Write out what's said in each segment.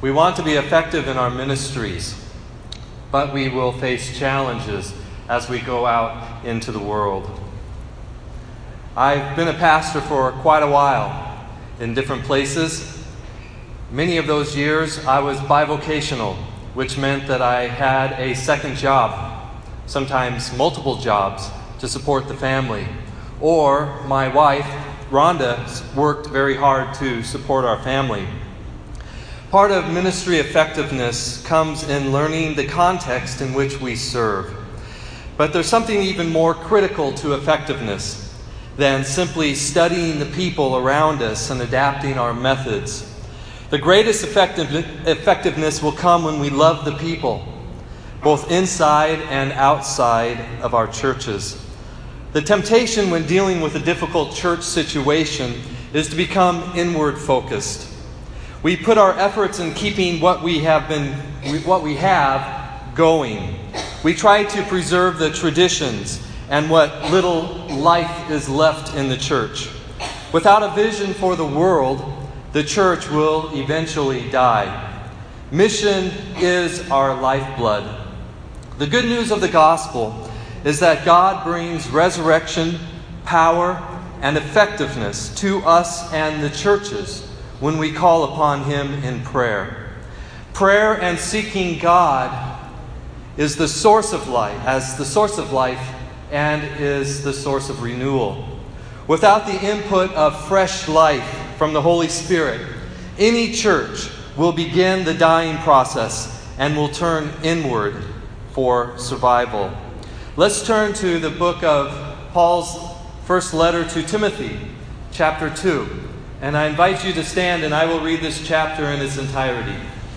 We want to be effective in our ministries, but we will face challenges as we go out into the world. I've been a pastor for quite a while in different places. Many of those years I was bivocational, which meant that I had a second job, sometimes multiple jobs, to support the family. Or my wife, Rhonda, worked very hard to support our family. Part of ministry effectiveness comes in learning the context in which we serve. But there's something even more critical to effectiveness than simply studying the people around us and adapting our methods. The greatest effectiveness will come when we love the people, both inside and outside of our churches. The temptation when dealing with a difficult church situation is to become inward focused. We put our efforts in keeping what we have going. We try to preserve the traditions and what little life is left in the church. Without a vision for the world, the church will eventually die. Mission is our lifeblood. The good news of the gospel is that God brings resurrection, power, and effectiveness to us and the churches when we call upon Him in prayer. Prayer and seeking God is the source of life, and is the source of renewal. Without the input of fresh life from the Holy Spirit, any church will begin the dying process and will turn inward for survival. Let's turn to the book of Paul's first letter to Timothy, chapter 2. And I invite you to stand, and I will read this chapter in its entirety.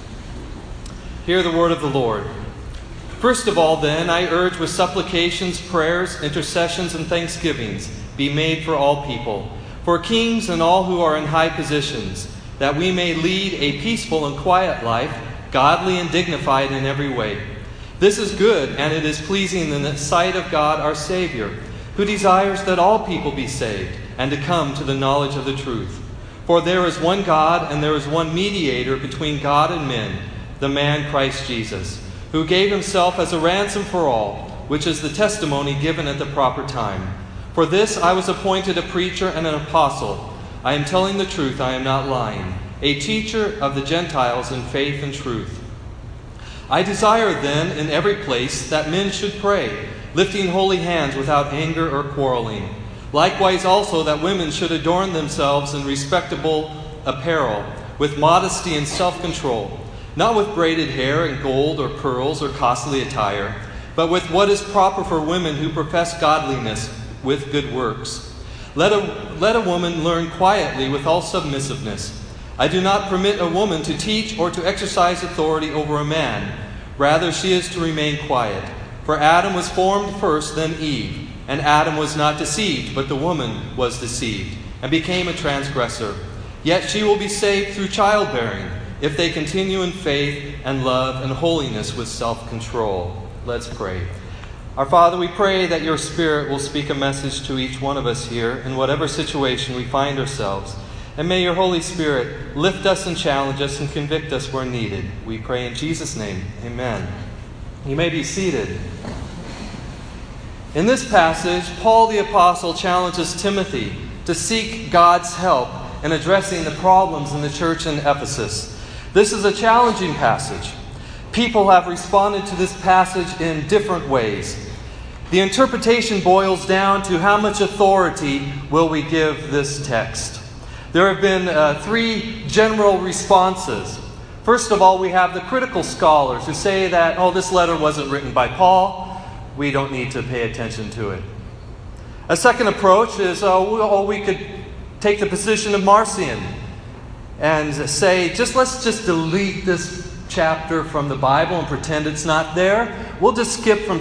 Hear the word of the Lord. First of all, then, I urge with supplications, prayers, intercessions, and thanksgivings be made for all people, for kings and all who are in high positions, that we may lead a peaceful and quiet life, godly and dignified in every way. This is good, and it is pleasing in the sight of God our Savior, who desires that all people be saved and to come to the knowledge of the truth. For there is one God, and there is one mediator between God and men, the man Christ Jesus, who gave Himself as a ransom for all, which is the testimony given at the proper time. For this I was appointed a preacher and an apostle. I am telling the truth, I am not lying, a teacher of the Gentiles in faith and truth. I desire then in every place that men should pray, lifting holy hands without anger or quarreling. Likewise also that women should adorn themselves in respectable apparel, with modesty and self-control, not with braided hair and gold or pearls or costly attire, but with what is proper for women who profess godliness with good works. Let a woman learn quietly with all submissiveness. I do not permit a woman to teach or to exercise authority over a man. Rather, she is to remain quiet. For Adam was formed first, then Eve. And Adam was not deceived, but the woman was deceived, and became a transgressor. Yet she will be saved through childbearing, if they continue in faith and love and holiness with self-control. Let's pray. Our Father, we pray that Your Spirit will speak a message to each one of us here in whatever situation we find ourselves. And may Your Holy Spirit lift us and challenge us and convict us where needed. We pray in Jesus' name. Amen. You may be seated. In this passage, Paul the Apostle challenges Timothy to seek God's help in addressing the problems in the church in Ephesus. This is a challenging passage. People have responded to this passage in different ways. The interpretation boils down to how much authority will we give this text. There have been three general responses. First of all, we have the critical scholars who say that, this letter wasn't written by Paul. We don't need to pay attention to it. A second approach is, we could take the position of Marcion and say, let's just delete this chapter from the Bible and pretend it's not there. We'll just skip from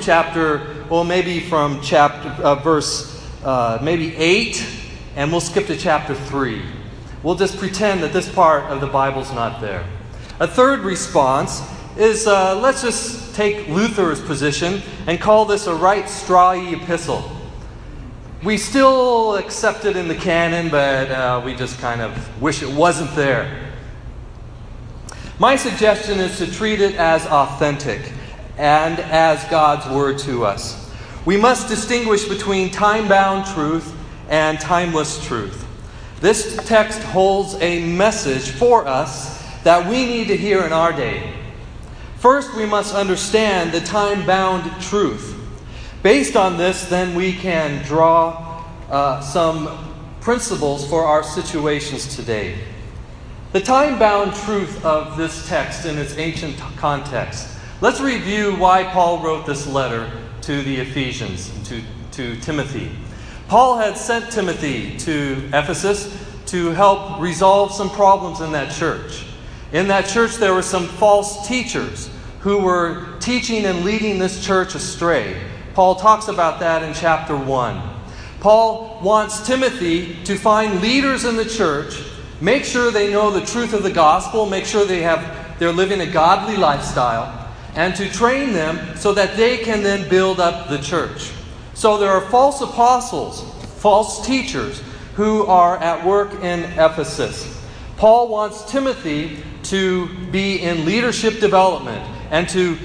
verse 8, and we'll skip to chapter 3. We'll just pretend that this part of the Bible's not there. A third response is let's just take Luther's position and call this a right strawy epistle. We still accept it in the canon, but we just kind of wish it wasn't there. My suggestion is to treat it as authentic and as God's Word to us. We must distinguish between time-bound truth and timeless truth. This text holds a message for us that we need to hear in our day. First, we must understand the time-bound truth. Based on this, then we can draw some principles for our situations today. The time-bound truth of this text in its ancient context. Let's review why Paul wrote this letter to the Ephesians, to Timothy. Paul had sent Timothy to Ephesus to help resolve some problems in that church. In that church, there were some false teachers who were teaching and leading this church astray. Paul talks about that in chapter 1. Paul wants Timothy to find leaders in the church, make sure they know the truth of the gospel, make sure they're living a godly lifestyle, and to train them so that they can then build up the church. So there are false apostles, false teachers, who are at work in Ephesus. Paul wants Timothy to be in leadership development and to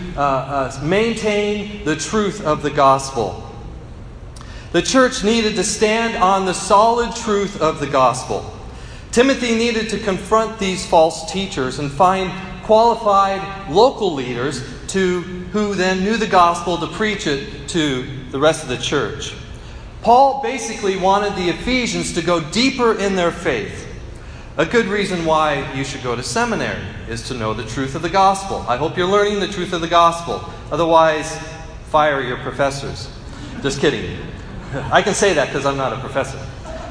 maintain the truth of the gospel. The church needed to stand on the solid truth of the gospel. Timothy needed to confront these false teachers and find qualified local leaders who then knew the gospel to preach it to the rest of the church. Paul basically wanted the Ephesians to go deeper in their faith. A good reason why you should go to seminary is to know the truth of the gospel. I hope you're learning the truth of the gospel. Otherwise, fire your professors. Just kidding. I can say that because I'm not a professor.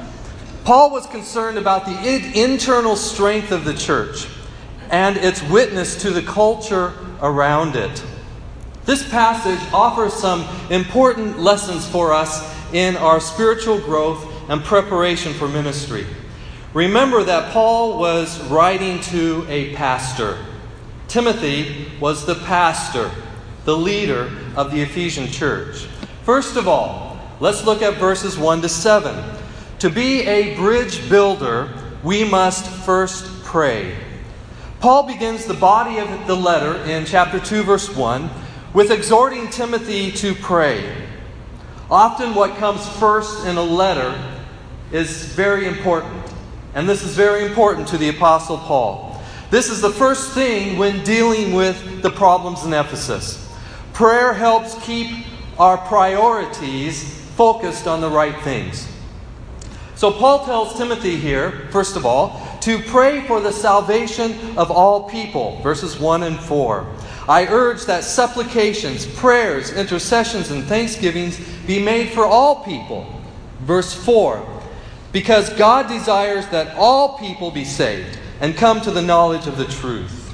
Paul was concerned about the internal strength of the church and its witness to the culture around it. This passage offers some important lessons for us in our spiritual growth and preparation for ministry. Remember that Paul was writing to a pastor. Timothy was the pastor, the leader of the Ephesian church. First of all, let's look at verses 1 to 7. To be a bridge builder, we must first pray. Paul begins the body of the letter in chapter 2, verse 1, with exhorting Timothy to pray. Often what comes first in a letter is very important. And this is very important to the Apostle Paul. This is the first thing when dealing with the problems in Ephesus. Prayer helps keep our priorities focused on the right things. So Paul tells Timothy here, first of all, to pray for the salvation of all people, verses 1 and 4. I urge that supplications, prayers, intercessions, and thanksgivings be made for all people, verse 4. Because God desires that all people be saved and come to the knowledge of the truth.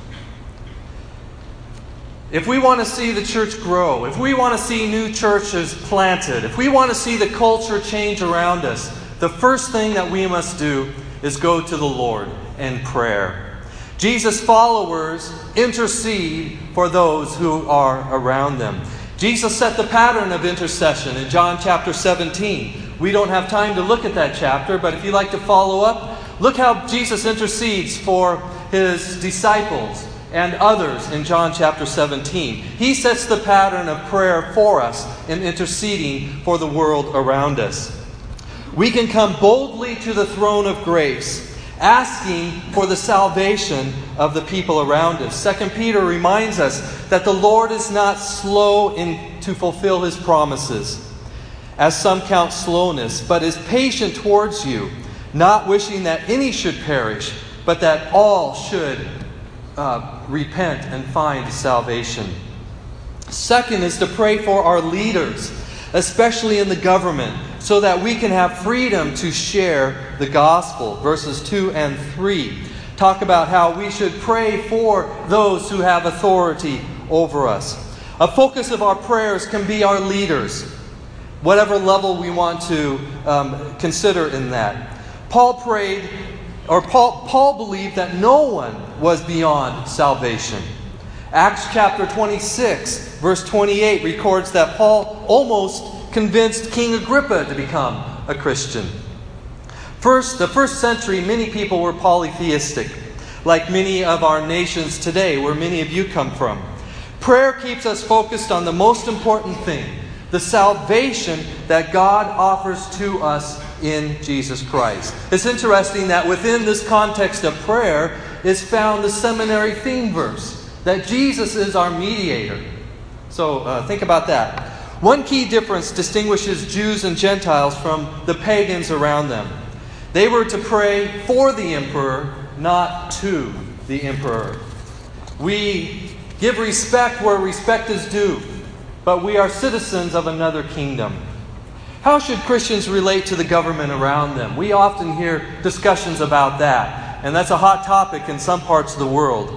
If we want to see the church grow, if we want to see new churches planted, if we want to see the culture change around us, the first thing that we must do is go to the Lord in prayer. Jesus' followers intercede for those who are around them. Jesus set the pattern of intercession in John chapter 17. We don't have time to look at that chapter, but if you'd like to follow up, look how Jesus intercedes for his disciples and others in John chapter 17. He sets the pattern of prayer for us in interceding for the world around us. We can come boldly to the throne of grace, asking for the salvation of the people around us. 2 Peter reminds us that the Lord is not slow to fulfill His promises, as some count slowness, but is patient towards you, not wishing that any should perish, but that all should repent and find salvation. Second is to pray for our leaders, especially in the government, so that we can have freedom to share the gospel. Verses 2 and 3 talk about how we should pray for those who have authority over us. A focus of our prayers can be our leaders, whatever level we want to consider in that. Paul believed that no one was beyond salvation. Acts chapter 26, verse 28 records that Paul almost convinced King Agrippa to become a Christian. The first century, many people were polytheistic. like many of our nations today, where many of you come from. Prayer keeps us focused on the most important thing, the salvation that God offers to us in Jesus Christ. It's interesting that within this context of prayer is found the seminary theme verse, that Jesus is our mediator. So think about that. One key difference distinguishes Jews and Gentiles from the pagans around them. They were to pray for the emperor, not to the emperor. We give respect where respect is due, but we are citizens of another kingdom. How should Christians relate to the government around them? We often hear discussions about that, and that's a hot topic in some parts of the world.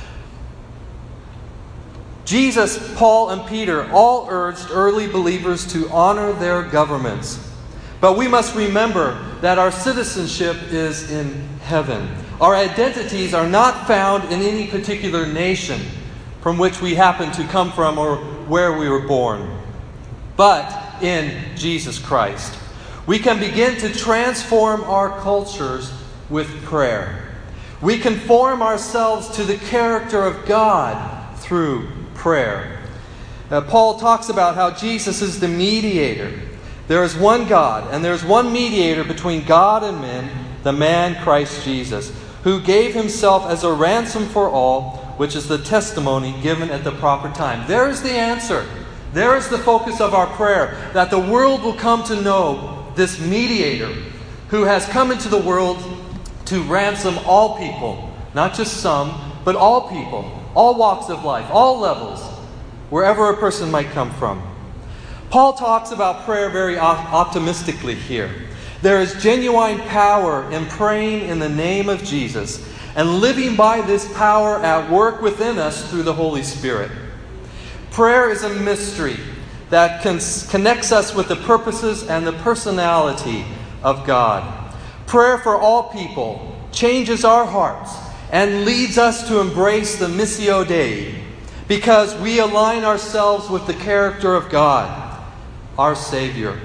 Jesus, Paul, and Peter all urged early believers to honor their governments. But we must remember that our citizenship is in heaven. Our identities are not found in any particular nation from which we happen to come from or where we were born, but in Jesus Christ. We can begin to transform our cultures with prayer. We conform ourselves to the character of God through prayer. Paul talks about how Jesus is the mediator. There is one God, and there is one mediator between God and men, the man Christ Jesus, who gave himself as a ransom for all, which is the testimony given at the proper time. There is the answer. There is the focus of our prayer, that the world will come to know this mediator who has come into the world to ransom all people, not just some, but all people, all walks of life, all levels, wherever a person might come from. Paul talks about prayer very optimistically here. There is genuine power in praying in the name of Jesus and living by this power at work within us through the Holy Spirit. Prayer is a mystery that connects us with the purposes and the personality of God. Prayer for all people changes our hearts and leads us to embrace the Missio Dei, because we align ourselves with the character of God, our Savior.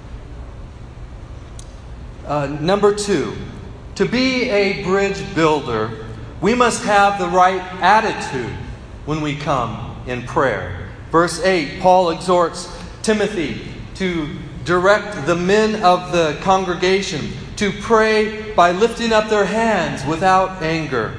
Number 2, to be a bridge builder, we must have the right attitude when we come in prayer. Verse 8, Paul exhorts Timothy to direct the men of the congregation to pray by lifting up their hands without anger.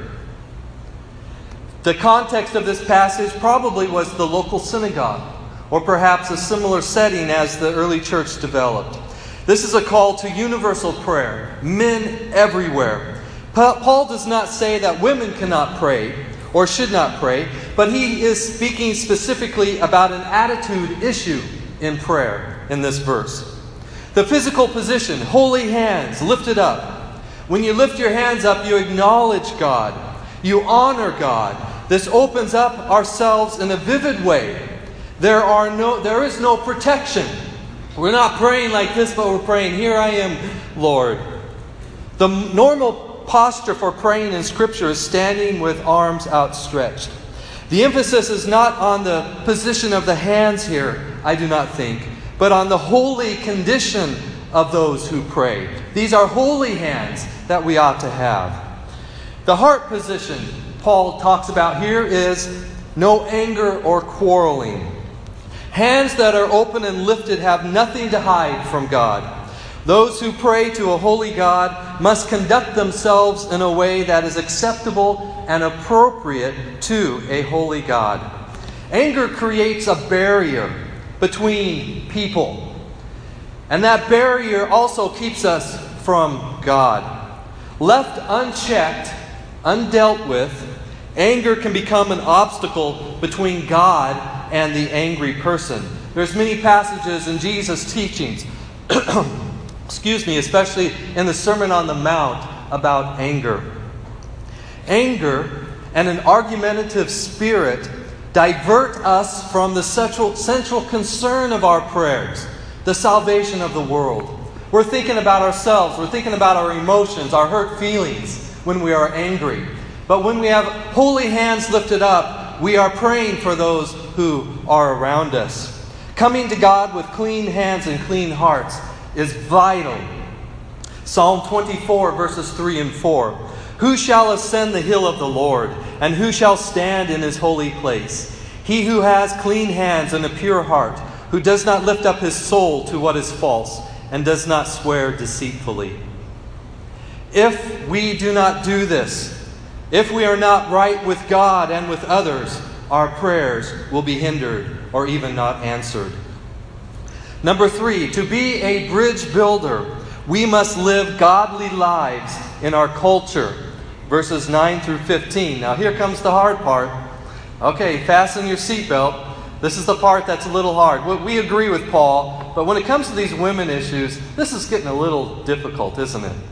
The context of this passage probably was the local synagogue, or perhaps a similar setting as the early church developed. This is a call to universal prayer, men everywhere. Paul does not say that women cannot pray or should not pray, but he is speaking specifically about an attitude issue in prayer in this verse. The physical position, holy hands lifted up. When you lift your hands up, you acknowledge God. You honor God. This opens up ourselves in a vivid way. There is no protection. We're not praying like this, but we're praying, "Here I am, Lord." The normal posture for praying in Scripture is standing with arms outstretched. The emphasis is not on the position of the hands here, I do not think, but on the holy condition of those who pray. These are holy hands that we ought to have. The heart position Paul talks about here is no anger or quarreling. Hands that are open and lifted have nothing to hide from God. Those who pray to a holy God must conduct themselves in a way that is acceptable and appropriate to a holy God. Anger creates a barrier between people, and that barrier also keeps us from God. Left unchecked, undealt with, anger can become an obstacle between God and the angry person. There's many passages in Jesus' teachings, especially in the Sermon on the Mount, about anger. Anger and an argumentative spirit divert us from the central concern of our prayers, the salvation of the world. We're thinking about ourselves, we're thinking about our emotions, our hurt feelings when we are angry. But when we have holy hands lifted up, we are praying for those who are around us. Coming to God with clean hands and clean hearts is vital. Psalm 24, verses 3 and 4. Who shall ascend the hill of the Lord? And who shall stand in his holy place? He who has clean hands and a pure heart, who does not lift up his soul to what is false, and does not swear deceitfully. If we do not do this, if we are not right with God and with others, our prayers will be hindered or even not answered. Number 3, to be a bridge builder, we must live godly lives in our culture. Verses 9 through 15. Now here comes the hard part. Okay, fasten your seatbelt. This is the part that's a little hard. We agree with Paul, but when it comes to these women issues, this is getting a little difficult, isn't it?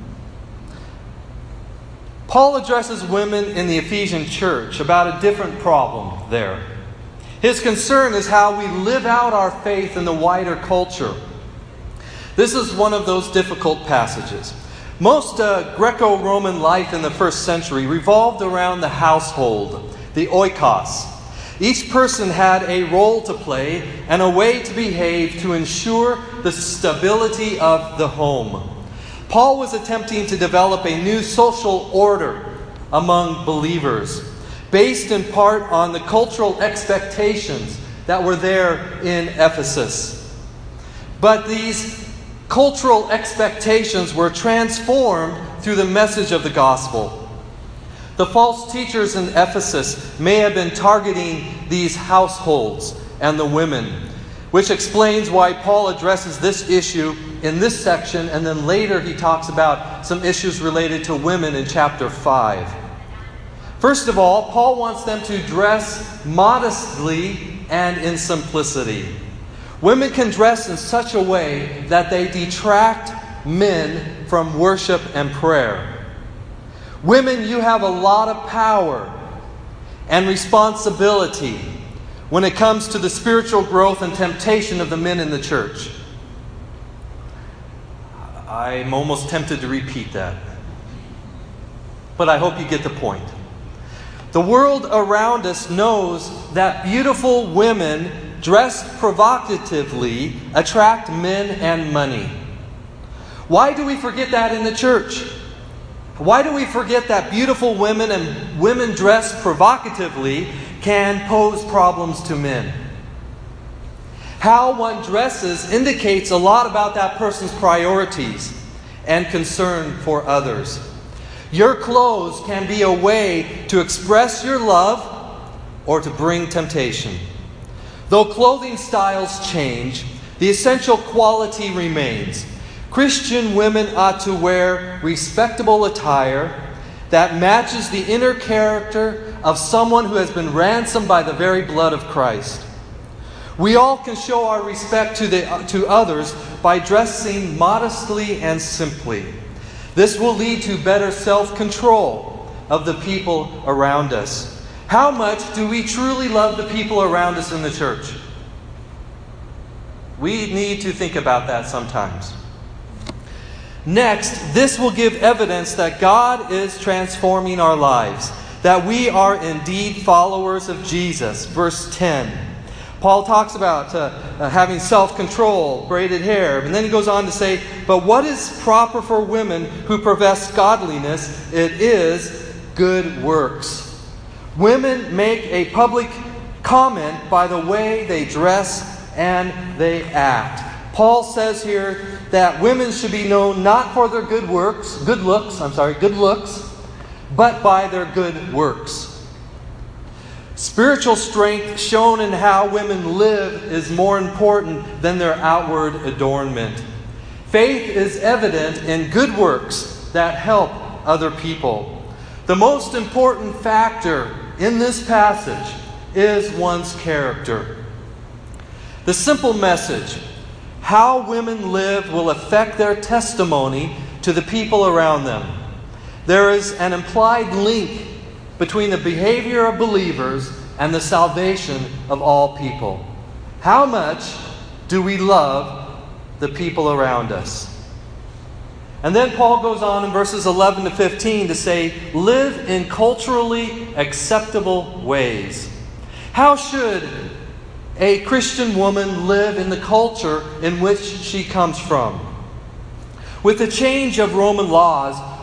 Paul addresses women in the Ephesian church about a different problem there. His concern is how we live out our faith in the wider culture. This is one of those difficult passages. Most Greco-Roman life in the first century revolved around the household, the oikos. Each person had a role to play and a way to behave to ensure the stability of the home. Paul was attempting to develop a new social order among believers, based in part on the cultural expectations that were there in Ephesus. But these cultural expectations were transformed through the message of the gospel. The false teachers in Ephesus may have been targeting these households and the women, which explains why Paul addresses this issue in this section, and then later he talks about some issues related to women in chapter 5. First of all, Paul wants them to dress modestly and in simplicity. Women can dress in such a way that they detract men from worship and prayer. Women, you have a lot of power and responsibility when it comes to the spiritual growth and temptation of the men in the church. I'm almost tempted to repeat that, but I hope you get the point. The world around us knows that beautiful women dressed provocatively attract men and money. Why do we forget that in the church? Why do we forget that beautiful women and women dressed provocatively can pose problems to men? How one dresses indicates a lot about that person's priorities and concern for others. Your clothes can be a way to express your love or to bring temptation. Though clothing styles change, the essential quality remains. Christian women ought to wear respectable attire that matches the inner character of someone who has been ransomed by the very blood of Christ. We all can show our respect to others by dressing modestly and simply. This will lead to better self-control of the people around us. How much do we truly love the people around us in the church? We need to think about that sometimes. Next, this will give evidence that God is transforming our lives, that we are indeed followers of Jesus. Verse 10. Paul talks about having self-control, braided hair, and then he goes on to say, but what is proper for women who profess godliness? It is good works. Women make a public comment by the way they dress and they act. Paul says here that women should be known not for their good looks, but by their good works. Spiritual strength shown in how women live is more important than their outward adornment. Faith is evident in good works that help other people. The most important factor in this passage is one's character. The simple message, how women live will affect their testimony to the people around them. There is an implied link between the behavior of believers and the salvation of all people. How much do we love the people around us? And then Paul goes on in verses 11 to 15 to say, live in culturally acceptable ways. How should a Christian woman live in the culture in which she comes from? With the change of Roman laws,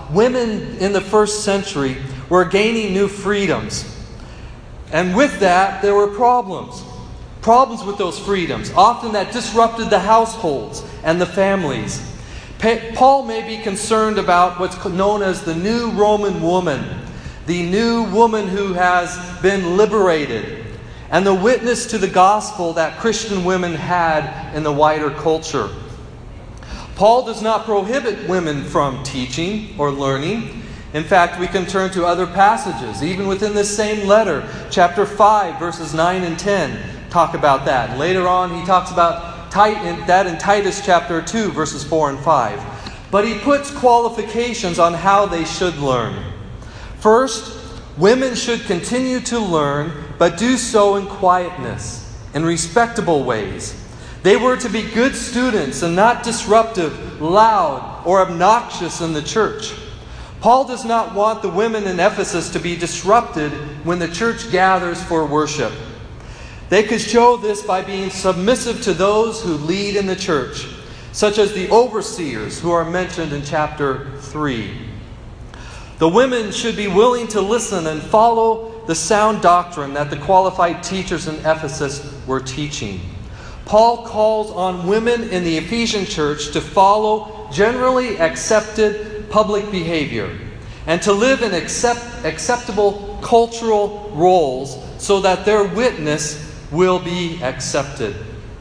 women in the first century were gaining new freedoms. And with that, there were problems. Problems with those freedoms, often that disrupted the households and the families. Paul may be concerned about what's known as the new Roman woman, the new woman who has been liberated, and the witness to the gospel that Christian women had in the wider culture. Paul does not prohibit women from teaching or learning. In fact, we can turn to other passages, even within this same letter. Chapter 5, verses 9 and 10 talk about that. And later on, he talks about that in Titus chapter 2, verses 4 and 5. But he puts qualifications on how they should learn. First, women should continue to learn, but do so in quietness, in respectable ways. They were to be good students and not disruptive, loud, or obnoxious in the church. Paul does not want the women in Ephesus to be disrupted when the church gathers for worship. They could show this by being submissive to those who lead in the church, such as the overseers who are mentioned in chapter 3. The women should be willing to listen and follow the sound doctrine that the qualified teachers in Ephesus were teaching. Paul calls on women in the Ephesian church to follow generally accepted public behavior and to live in acceptable cultural roles so that their witness will be accepted.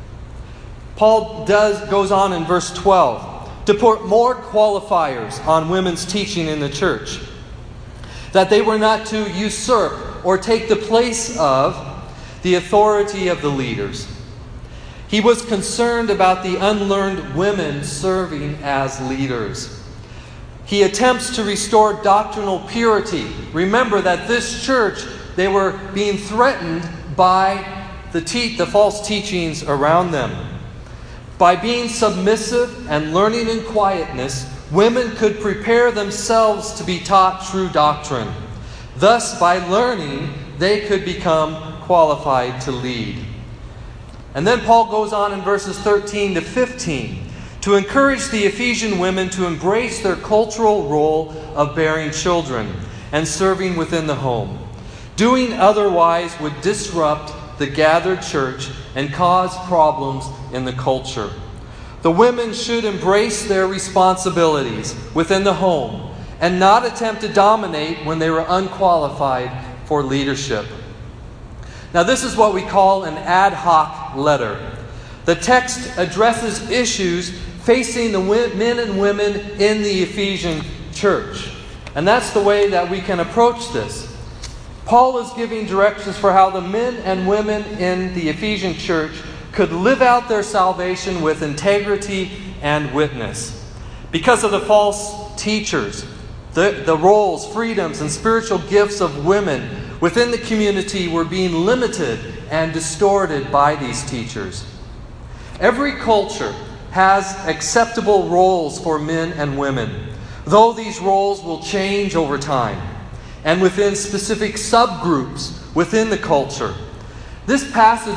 Paul goes on in verse 12 to put more qualifiers on women's teaching in the church. That they were not to usurp or take the place of the authority of the leaders. He was concerned about the unlearned women serving as leaders. He attempts to restore doctrinal purity. Remember that this church, they were being threatened by the false teachings around them. By being submissive and learning in quietness, women could prepare themselves to be taught true doctrine. Thus, by learning, they could become qualified to lead. And then Paul goes on in verses 13 to 15 to encourage the Ephesian women to embrace their cultural role of bearing children and serving within the home. Doing otherwise would disrupt the gathered church and cause problems in the culture. The women should embrace their responsibilities within the home and not attempt to dominate when they were unqualified for leadership. Now, this is what we call an ad hoc letter. The text addresses issues facing the men and women in the Ephesian church. And that's the way that we can approach this. Paul is giving directions for how the men and women in the Ephesian church could live out their salvation with integrity and witness. Because of the false teachers, the roles, freedoms, and spiritual gifts of women within the community were being limited and distorted by these teachers. Every culture has acceptable roles for men and women, though these roles will change over time and within specific subgroups within the culture. This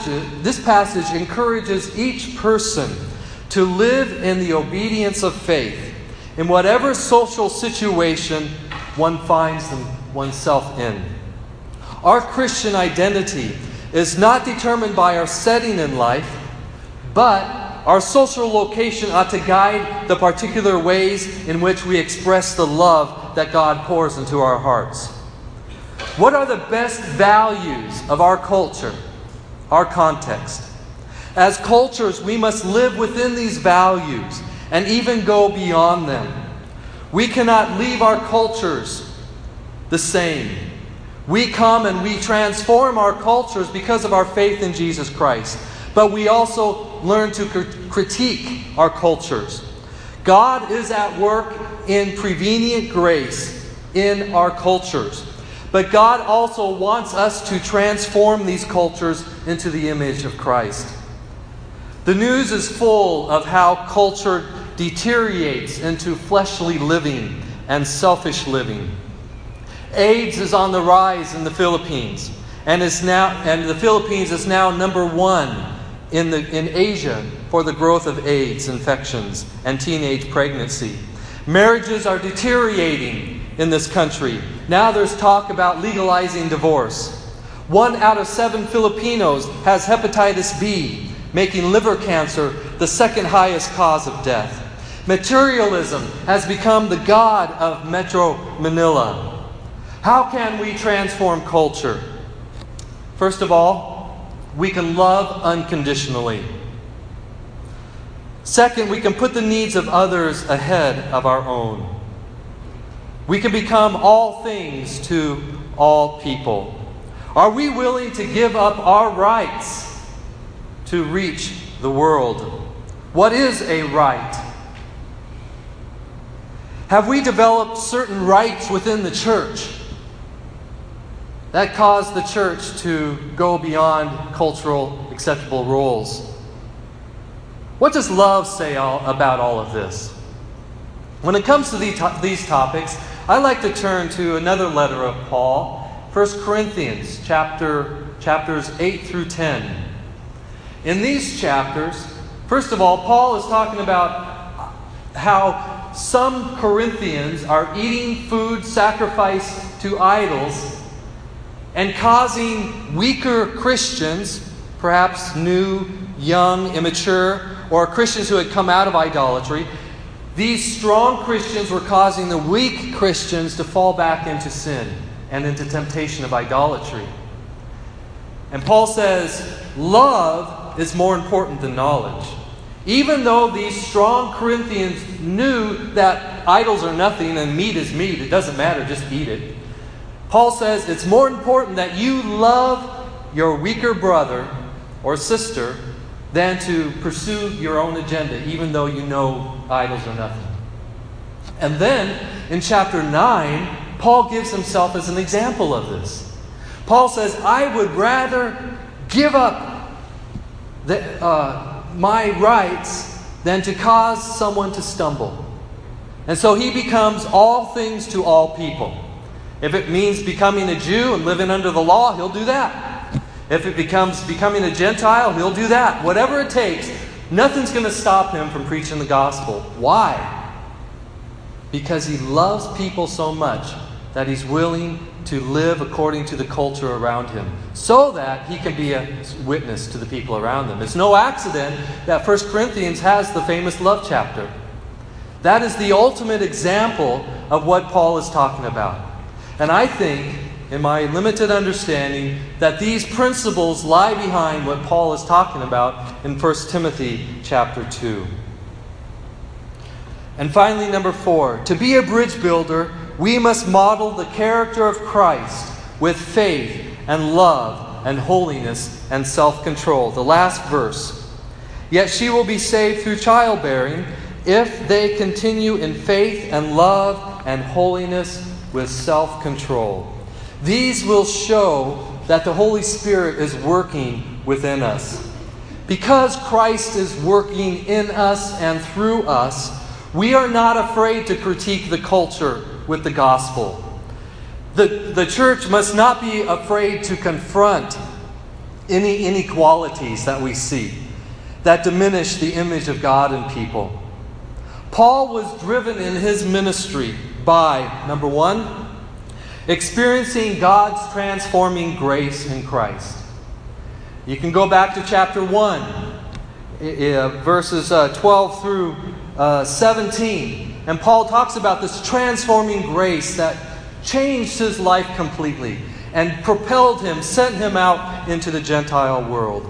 passage encourages each person to live in the obedience of faith in whatever social situation one finds oneself in. Our Christian identity is not determined by our setting in life, but our social location ought to guide the particular ways in which we express the love that God pours into our hearts. What are the best values of our culture, our context? As cultures, we must live within these values and even go beyond them. We cannot leave our cultures the same. We come and we transform our cultures because of our faith in Jesus Christ. But we also learn to critique our cultures. God is at work in prevenient grace in our cultures. But God also wants us to transform these cultures into the image of Christ. The news is full of how culture deteriorates into fleshly living and selfish living. AIDS is on the rise in the Philippines, and the Philippines is now number one in Asia for the growth of AIDS infections and teenage pregnancy. Marriages are deteriorating in this country. Now there's talk about legalizing divorce. 1 out of 7 Filipinos has hepatitis B, making liver cancer the second highest cause of death. Materialism has become the god of Metro Manila. How can we transform culture? First of all, we can love unconditionally. Second, we can put the needs of others ahead of our own. We can become all things to all people. Are we willing to give up our rights to reach the world? What is a right? Have we developed certain rights within the church that cause the church to go beyond cultural acceptable roles? What does love say about all of this? When it comes to these topics, I like to turn to another letter of Paul, 1 Corinthians chapters 8 through 10. In these chapters, first of all, Paul is talking about how some Corinthians are eating food sacrificed to idols and causing weaker Christians, perhaps new, young, immature, or Christians who had come out of idolatry. These strong Christians were causing the weak Christians to fall back into sin and into temptation of idolatry. And Paul says, love is more important than knowledge. Even though these strong Corinthians knew that idols are nothing and meat is meat, it doesn't matter, just eat it. Paul says it's more important that you love your weaker brother or sister than to pursue your own agenda, even though you know idols are nothing. And then, in chapter 9, Paul gives himself as an example of this. Paul says, I would rather give up my rights than to cause someone to stumble. And so he becomes all things to all people. If it means becoming a Jew and living under the law, he'll do that. If it becomes becoming a Gentile, he'll do that. Whatever it takes, nothing's going to stop him from preaching the gospel. Why? Because he loves people so much that he's willing to live according to the culture around him so that he can be a witness to the people around them. It's no accident that 1 Corinthians has the famous love chapter. That is the ultimate example of what Paul is talking about. And I think, in my limited understanding, that these principles lie behind what Paul is talking about in 1 Timothy chapter 2. And finally, number 4, to be a bridge builder, we must model the character of Christ with faith and love and holiness and self-control. The last verse. Yet she will be saved through childbearing if they continue in faith and love and holiness with self-control. These will show that the Holy Spirit is working within us. Because Christ is working in us and through us, we are not afraid to critique the culture with the gospel. The church must not be afraid to confront any inequalities that we see that diminish the image of God in people. Paul was driven in his ministry by, number 1, experiencing God's transforming grace in Christ. You can go back to chapter 1, verses 12 through 17. And Paul talks about this transforming grace that changed his life completely and propelled him, sent him out into the Gentile world.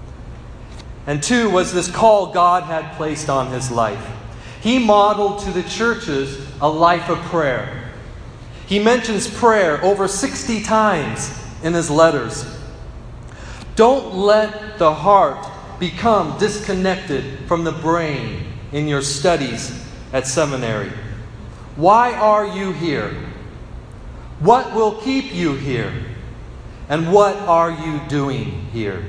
And 2 was this call God had placed on his life. He modeled to the churches a life of prayer. He mentions prayer over 60 times in his letters. Don't let the heart become disconnected from the brain in your studies at seminary. Why are you here? What will keep you here? And what are you doing here?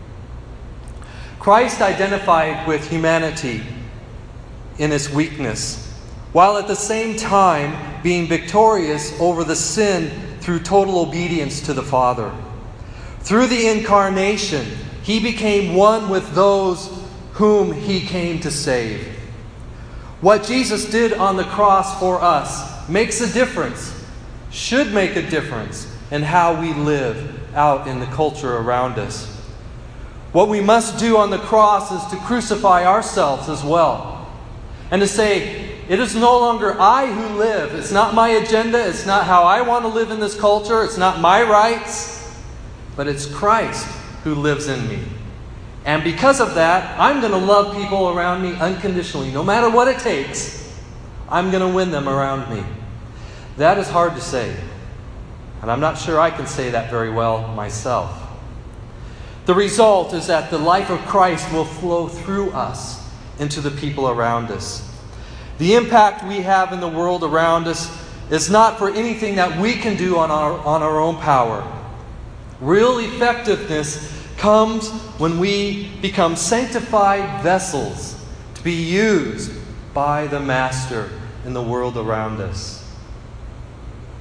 Christ identified with humanity in its weakness, while at the same time being victorious over the sin through total obedience to the Father. Through the incarnation, He became one with those whom He came to save. What Jesus did on the cross for us makes a difference, should make a difference in how we live out in the culture around us. What we must do on the cross is to crucify ourselves as well. And to say, it is no longer I who live. It's not my agenda. It's not how I want to live in this culture. It's not my rights. But it's Christ who lives in me. And because of that, I'm going to love people around me unconditionally. No matter what it takes, I'm going to win them around me. That is hard to say. And I'm not sure I can say that very well myself. The result is that the life of Christ will flow through us into the people around us. The impact we have in the world around us is not for anything that we can do on our own power. Real effectiveness comes when we become sanctified vessels to be used by the Master in the world around us.